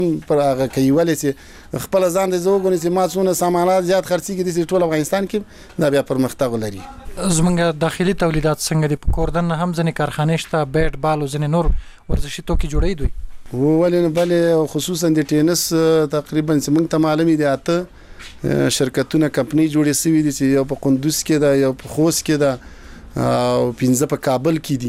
پر هغه کوي ولې چې خپل ځان د زوګونی چې ما څونه سامانات زیات خرڅيږي د ټول افغانستان کې دا بیا پرمختګ لري. زمونږ داخلي تولیدات څنګه دي؟ په کوردن هم ځنې کارخانې شته، بیټ بال او ځنې نور ورزشي توکي جوړوي دوی. ولې نه بلې خصوصا د ټینس تقریبا موږ ته معلومي دي اته شرکتونه کمپنی جوړې شوې دي چې یو په قندوز کې ده، یو په خوست کې ده او 15 په کابل کې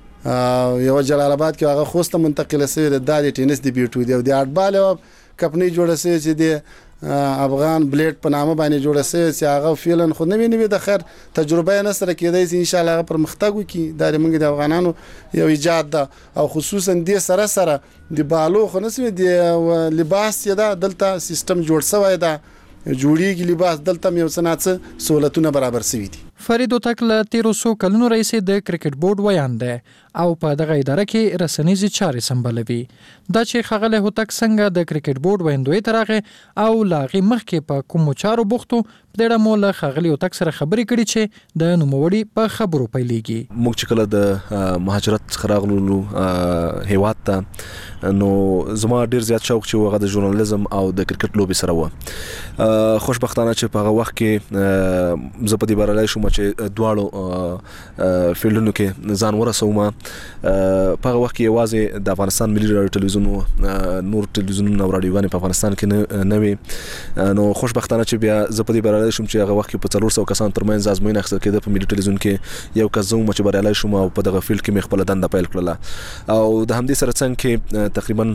دي، یو جلال آباد کې هغه خوست منتقله شوې ده د ټینس دی بیټو دی او د اټ بال کمپنی جوړه شوې چې د افغان بلیډ په نامه باندې جوړه شوې چې هغه فعلا خو نوې د خیر تجربه نه سره کېدای شي ان شاء الله پرمختګ وکړي. دا موږ د افغانانو یو ایجاد ده او خصوصا د سره د بالو خو نسوي د لباس دا دلته سیستم جوړ شوی ده، جوړیږي لباس دلته یو صنعت سہولتونه برابر شوي دي. فرید هوتک له 1300 کلونو راهیسې د کرکټ بورډ ویان دی او په دغه اداره کې رسنیزې چارې سمبالوي. دا چې ښاغلی هوتک څنګه د کرکټ بورډ ویندوی ته راغی او له هغې مخکې په کومو چارو بوختو، په دې اړه مو له ښاغلي هوتک سره خبرې کړي چې د نوموړي په خبرو پیلېږي. موږ چې کله د مهاجرت څخه راغلو هیواد ته، نو زما ډېر زیات شوق چې هغه د ژورنالیزم او د کرکټ لوبې سره و. خوشبختانه چې په هغه وخت کې زه په دې بریالی شوم چې دواړو فیلډونو کې ځان ورسوم. په هغه وخت کې یوازې د افغانستان ملي راډیو ټلویزیون نور ټلویزیونونه او راډیوګانې په افغانستان کې نه وي. نو خوشبختانه چې بیا زه په دې بریالی شوم چې هغه وخت کې په 400 کسانو ترمنځ ازموینه اخیستل کېده په ملي ټلویزیون کې. یو کس زه وم چې بریالی شوم او په دغه فیلډ کې مې خپله دنده پیل کړله او د همدې سره څنګ کې تقریبا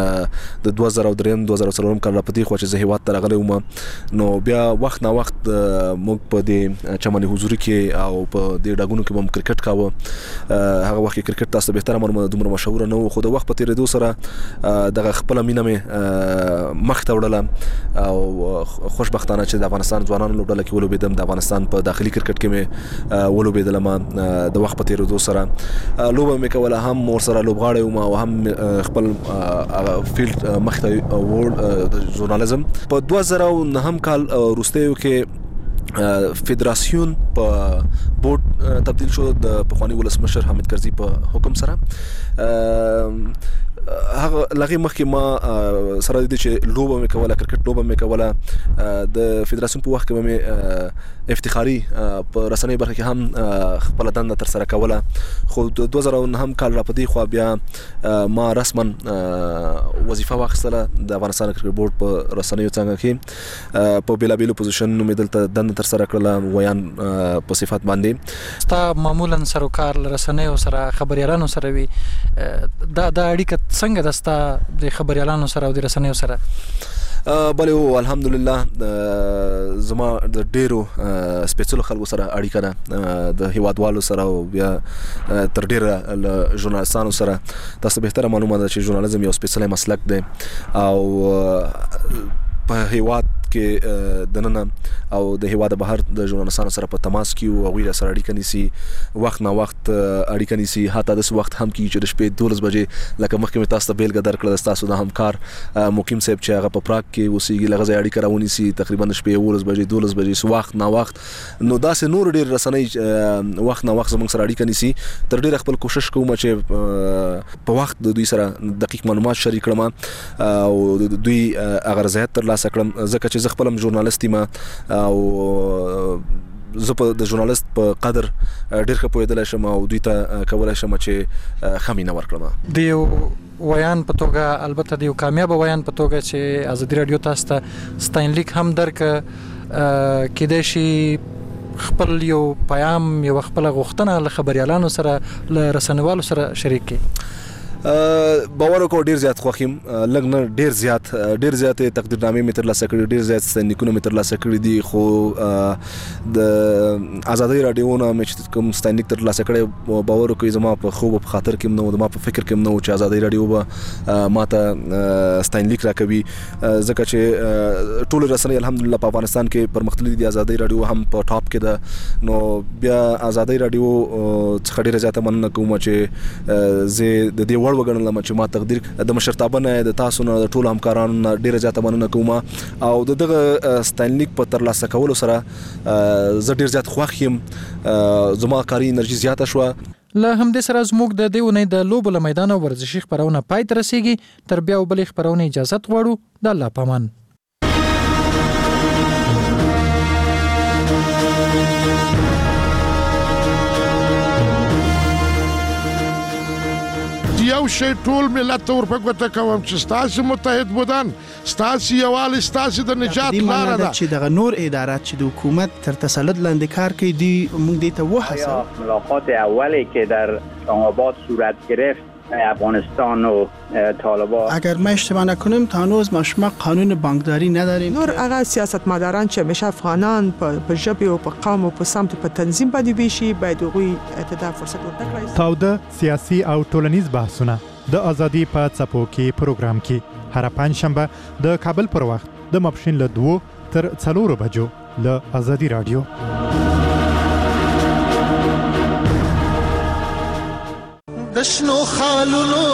د 2003-2004 کال را په دې خوا چې زه هیواد ته راغلی وم، نو بیا وخت نا وخت موږ په دې چمن حضوري کې او په دې ډاګونو کې هم کرکټ کاوه. هغه وخت کې کرکټ تاسو ته بهتره معلومه دومره مشهور نه و، خو د وخت په تیریدو سره دغه خپل مینه مې مخ ته وړله او خوشبختانه چې د افغانستان ځوانانو لوبډله کې ولوبېدم. د افغانستان په داخلي کرکټ کې مې ولوبېدلم. د وخت په تیریدو سره لوبه مې کوله، هم ورسره لوبغاړی وم او هم خپل فیلډ مخ ته وړ د ژورنالیزم. په 2009 کال وروستیو کې فدراسیون په بورډ تبدیل شو د پخوانی ولسمشر حامد کرزي په حکم سره. هغه لغې مخکې ما سره د دې چې لوبه مې کوله، کرکټ لوبه مې کوله، د فدراسیون په وخت کې مې افتخاري په رسنۍ برخه کې هم خپل دنده تر سره کوله. خو د 2009 کال را په دې خوا بیا ما رسما وظیفه واخیستله د افغانستان کرکټ بورډ په رسنیو څنګه کې په بیلابیلو پوزیشنونو مې دلته دنده تر سره کړله ویان په صفت باندې. ستا معمولا سروکار له رسنیو سره خبریالانو سره وي، دا اړیکه څنګه ده ستا د خبریالانو سره او د رسنیو سره؟ بلې الحمدلله زما د ډیرو سپیڅلو خلکو سره اړیکه ده، د هیوادوالو سره او بیا تر ډیره له ژورنالستانو سره. تاسو بهتره معلومه ده چې ژورنالیزم یو سپیڅلی مسلک دی او په هیواد کې دننه او د هیواد بهر د ژورنالستانو سره په تماس کې او هغوی سره اړیکه نیسي، وخت نا وخت اړیکه نیسي. حتی داسې وخت هم کېږي چې د شپې 12 بجې لکه مخکې مې تاسو ته بیلګه درکړه، ستاسو د همکار مقیم صاحب چې هغه په پراګ کې اوسېږي له هغه ځایه اړیکه راونیسي تقریبا د شپې 11 بجې 12 بجې وخت نا وخت. نو داسې نور ډېر رسنۍ وخت نا وخت زموږ سره اړیکه نیسي. تر ډېره خپل کوشش کوم چې په وخت د دوی سره دقیق معلومات شریک کړم او د دوی هغه رضایت ترلاسه کړم، ځکه چې زه خپل هم ژورنالست یم او زه په د ژورنالست په قدر ډېر ښه پوهېدلی شم او دوی ته کولی شم چې ښه مینه ورکړم. د یو ویان په توګه، البته د یو کامیابه ویان په توګه چې ازادي راډیو تاسو ته ستاینلیک هم درکړه، کېدای شي خپل یو پیام، یو خپله غوښتنه له خبریالانو سره، له رسنیوالو سره شریک کړي؟ باور وکړو ډېر زیات خوښ یم، لږ نه ډېر زیاتې تقدیرنامې مې ترلاسه کړي، ډېر زیات ستاینلیکونه مې ترلاسه کړي دي. خو د ازادۍ راډیو نه مې چې کوم ستاینلیک ترلاسه کړی، باور وکړئ زما په خوب او په خاطر کې هم نه و، زما په فکر کې هم نه و چې ازادۍ راډیو به ما ته ستاینلیک راکوي، ځکه چې ټولې رسنۍ الحمدلله په افغانستان کې پرمختللي دي. ازادۍ راډیو هم په ټاپ کې ده. نو بیا ازادۍ راډیو څخه ډېره زیاته مننه کوم چې زه د دې وګڼلم چې ما تقدیر د مشرتابه نه، د تاسو نه، د ټولو همکارانو نه ډېره زیاته مننه کوم او د دغه ستاینلیک په ترلاسه کولو سره زه ډېر زیات خوښ یم، زما کاري انرژي زیاته شوه. له همدې سره زموږ د دې ونې د لوبو له میدان ورزشي خپرونه پای ته رسیږي. تر بیا بلې خپرونې اجازه غواړو. د الله پامان. یو شی ټول ملت ور په ګوته کوم چې ستاسو متحد بودن ستاسو یوال ستاسو د نجات لار ده چې د نور ادارات چې د حکومت تر تسلط لاندې کار کوي دی موږ دې ته وحسه. ملاقات اولی که در اسلام‌آباد صورت گرفت افغانستان و طالبان، اگر ما اشتباه نکنیم تا هنوز ما قانون بانکداری نداریم. نور هغه سیاستمداران چې همیشه افغانان په ژبه او په قوم او په سمت په تنظیم باندې ویشي باید هغوی ته فرصت ورکړي. تاوده سیاسي او ټولنیز بحثونه د ازادي په څپو کې پروګرام کې هر پنځشنبه د کابل پر وخت د ماپښین له 2 تر 4 بجو له ازادي رادیو. دشنو خالونو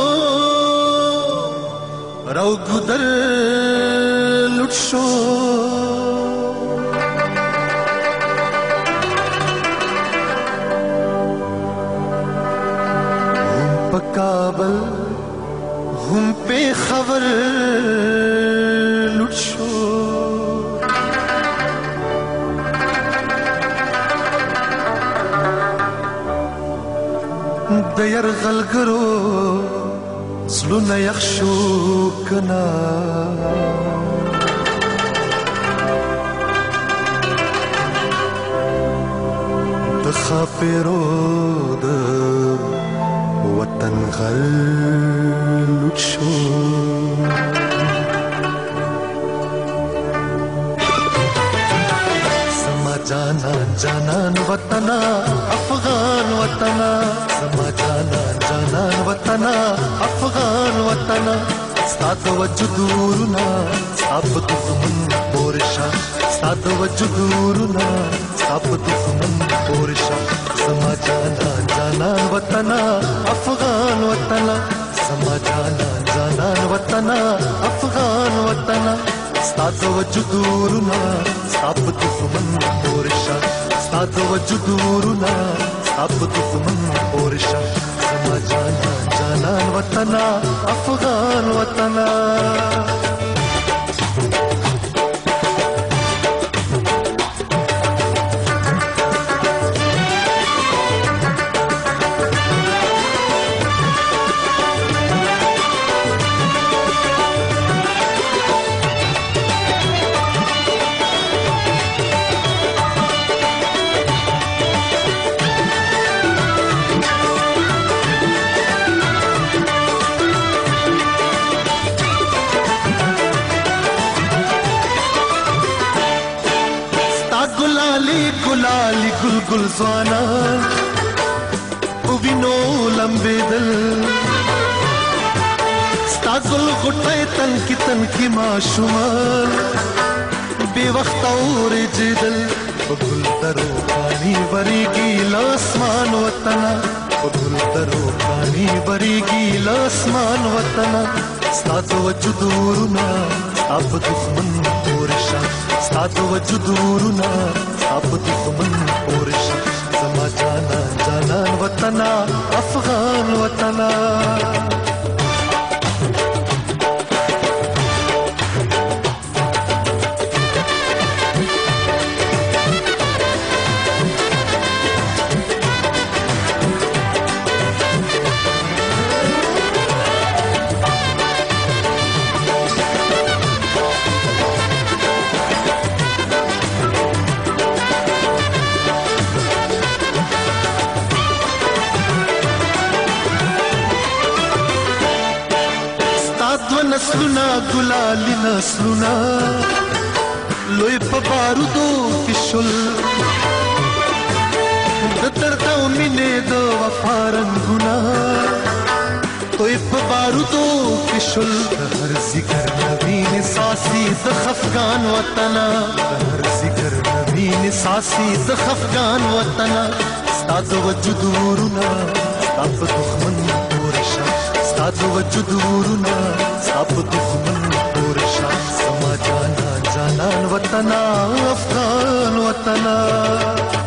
رو گدر لٹ شو ہم پا کابل ہم پہ خبر لٹ شو د يرغلګرو زلونه يخشو کنا د خاپيرو د وطن غل لټشو سما جانا جانان وطنا افغان وطنا سما جانا جانان وطنا افغان وطنا ستاد وجودورنا اب دښمن پورشا ستاد وجودورنا اب دښمن پورشا سما جانا جانان وطنا افغان وطنا سما جانا جانان وطنا افغان وطنا ستاد وجودورنا اب دښمن پورشا ستاد وجودورنا اب دښمن پورشا سما جانا جانان وطنا افغان وطنا गुलाली गुलगुल ज़वाना उविनो लंबे दिल स्तागुल गुटे तन की माशुमान बेवक्त और जिदल गुल दरो पानी बरीगी लासमान वतना गुल दरो पानी बरीगी लासमान वतना स्ताद वजुदूरना अब दुश्मन पोरशा स्ताद वजुदूरना अब दुश्मन पोरशा समा जाना जानान वतना अफगान वतना नस्लुना गुलाली नस्लुना लोई पबारुदो किशुल दर्दा मिने दो वफारंगुना तोई पबारुदो किशुल हर जिगर नवीन सासी दखफगान वतना हर जिगर नवीन सासी दखफगान वतना स्ताद वजुदूरना अब दुश्मन पोरशा स्ताद वजुदूरना अब दुश्मन पोरशा समा जाना जानान वतना अफगान वतना